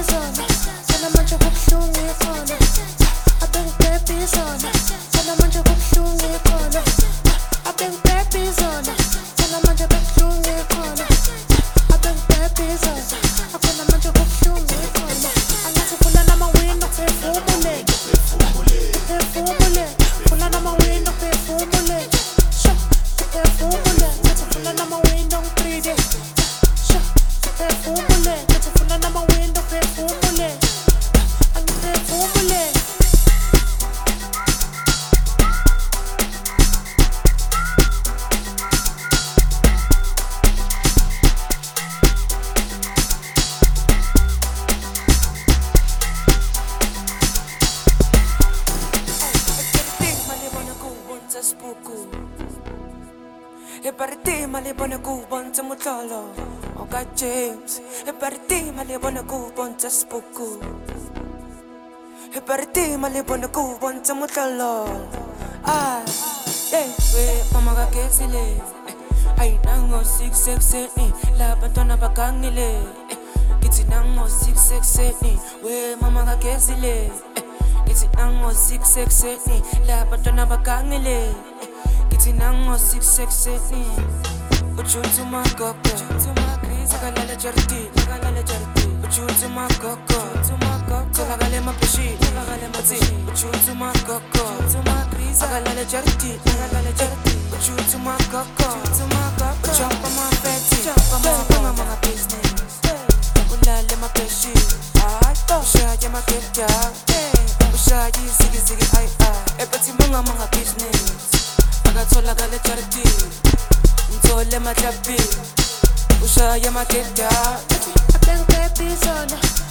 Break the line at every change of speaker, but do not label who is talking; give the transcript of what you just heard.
Eparitima le bona kubonza mutlolo Oka James Eparitima le bona kubonza spuku Eparitima le bona kubonza mutlolo Ah, we mama ka kesile Ay nango 667 La bantwana bakangile Kithi nango 667 We mama ka kesile Kithi nango 667 La bantwana bakangile Kithi nango 667 Uchutu makoko Sakalala charity Uchutu makoko Salagale mapeshi Uchutu makoko Sakalala charity Uchutu makoko Uchampa mafeti Panga mga business Ulale mapeshi Ushaje maketa Ushaje zigi zigi ay ay Epati mga business Agathola gale charity Mtole matlapi Ushaya maketa
I think that be